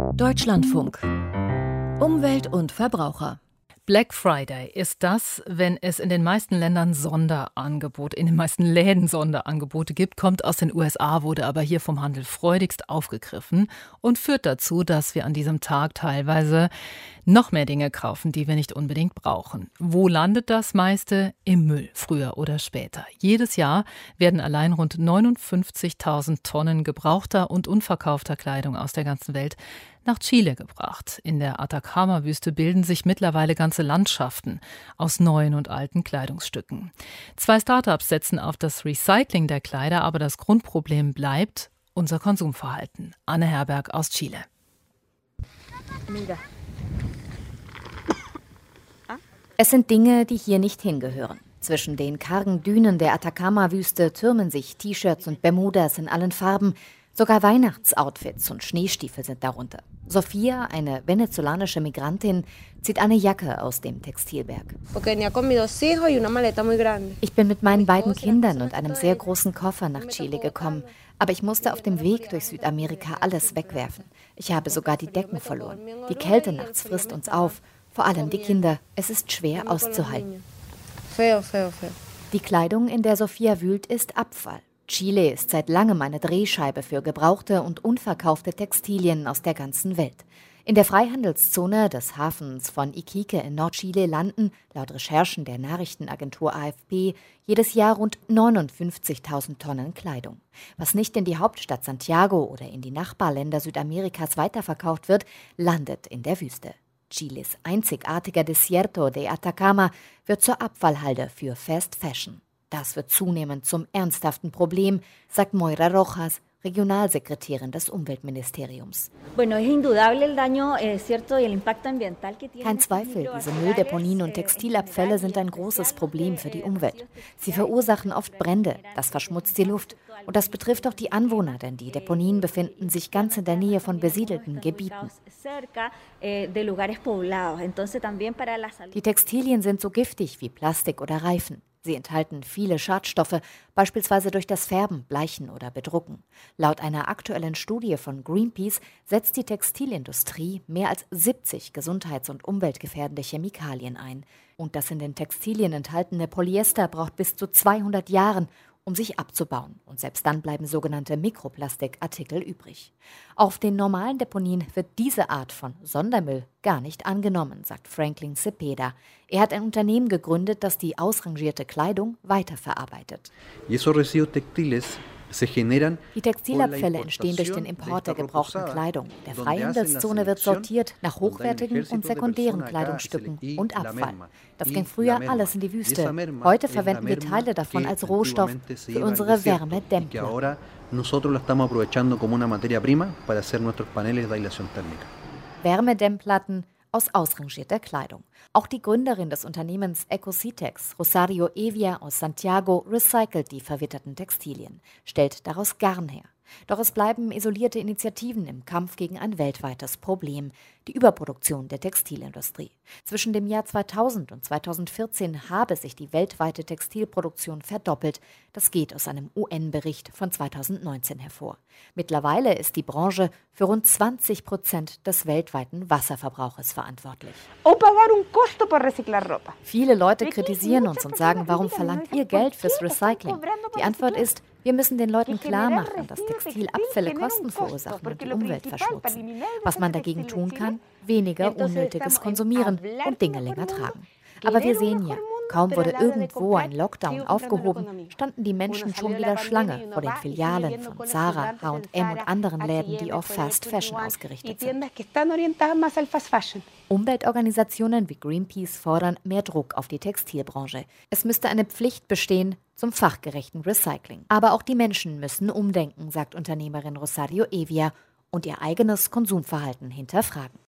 Deutschlandfunk. Umwelt und Verbraucher. Black Friday ist das, wenn es in den meisten Ländern in den meisten Läden Sonderangebote gibt, kommt aus den USA, wurde aber hier vom Handel freudigst aufgegriffen und führt dazu, dass wir an diesem Tag teilweise noch mehr Dinge kaufen, die wir nicht unbedingt brauchen. Wo landet das meiste? Im Müll, früher oder später. Jedes Jahr werden allein rund 59.000 Tonnen gebrauchter und unverkaufter Kleidung aus der ganzen Welt nach Chile gebracht. In der Atacama-Wüste bilden sich mittlerweile ganze Landschaften aus neuen und alten Kleidungsstücken. 2 Startups setzen auf das Recycling der Kleider, aber das Grundproblem bleibt unser Konsumverhalten. Anne Herberg aus Chile. Es sind Dinge, die hier nicht hingehören. Zwischen den kargen Dünen der Atacama-Wüste türmen sich T-Shirts und Bermudas in allen Farben. Sogar Weihnachtsoutfits und Schneestiefel sind darunter. Sophia, eine venezolanische Migrantin, zieht eine Jacke aus dem Textilberg. Ich bin mit meinen beiden Kindern und einem sehr großen Koffer nach Chile gekommen. Aber ich musste auf dem Weg durch Südamerika alles wegwerfen. Ich habe sogar die Decken verloren. Die Kälte nachts frisst uns auf. Vor allem die Kinder. Es ist schwer auszuhalten. Die Kleidung, in der Sophia wühlt, ist Abfall. Chile ist seit langem eine Drehscheibe für gebrauchte und unverkaufte Textilien aus der ganzen Welt. In der Freihandelszone des Hafens von Iquique in Nordchile landen, laut Recherchen der Nachrichtenagentur AFP, jedes Jahr rund 59.000 Tonnen Kleidung. Was nicht in die Hauptstadt Santiago oder in die Nachbarländer Südamerikas weiterverkauft wird, landet in der Wüste. Chiles einzigartiger Desierto de Atacama wird zur Abfallhalde für Fast Fashion. Das wird zunehmend zum ernsthaften Problem, sagt Moira Rojas, Regionalsekretärin des Umweltministeriums. Kein Zweifel, diese Mülldeponien und Textilabfälle sind ein großes Problem für die Umwelt. Sie verursachen oft Brände, das verschmutzt die Luft. Und das betrifft auch die Anwohner, denn die Deponien befinden sich ganz in der Nähe von besiedelten Gebieten. Die Textilien sind so giftig wie Plastik oder Reifen. Sie enthalten viele Schadstoffe, beispielsweise durch das Färben, Bleichen oder Bedrucken. Laut einer aktuellen Studie von Greenpeace setzt die Textilindustrie mehr als 70 gesundheits- und umweltgefährdende Chemikalien ein. Und das in den Textilien enthaltene Polyester braucht bis zu 200 Jahren, um sich abzubauen. Und selbst dann bleiben sogenannte Mikroplastikartikel übrig. Auf den normalen Deponien wird diese Art von Sondermüll gar nicht angenommen, sagt Franklin Cepeda. Er hat ein Unternehmen gegründet, das die ausrangierte Kleidung weiterverarbeitet. Die Textilabfälle entstehen durch den Import der gebrauchten Kleidung. In der Freihandelszone wird sortiert nach hochwertigen und sekundären Kleidungsstücken und Abfall. Das ging früher alles in die Wüste. Heute verwenden wir Teile davon als Rohstoff für unsere Wärmedämmplatten. Wärmedämmplatten aus ausrangierter Kleidung. Auch die Gründerin des Unternehmens Ecositex, Rosario Evia aus Santiago, recycelt die verwitterten Textilien, stellt daraus Garn her. Doch es bleiben isolierte Initiativen im Kampf gegen ein weltweites Problem, die Überproduktion der Textilindustrie. Zwischen dem Jahr 2000 und 2014 habe sich die weltweite Textilproduktion verdoppelt. Das geht aus einem UN-Bericht von 2019 hervor. Mittlerweile ist die Branche für rund 20% des weltweiten Wasserverbrauches verantwortlich. Viele Leute kritisieren uns und sagen, warum verlangt ihr Geld fürs Recycling? Die Antwort ist, wir müssen den Leuten klar machen, dass Textilabfälle Kosten verursachen und die Umwelt verschmutzen. Was man dagegen tun kann, weniger unnötiges konsumieren und Dinge länger tragen. Aber wir sehen ja, kaum wurde irgendwo ein Lockdown aufgehoben, standen die Menschen schon wieder Schlange vor den Filialen von Zara, H&M und anderen Läden, die auf Fast Fashion ausgerichtet sind. Umweltorganisationen wie Greenpeace fordern mehr Druck auf die Textilbranche. Es müsste eine Pflicht bestehen zum fachgerechten Recycling. Aber auch die Menschen müssen umdenken, sagt Unternehmerin Rosario Evia, und ihr eigenes Konsumverhalten hinterfragen.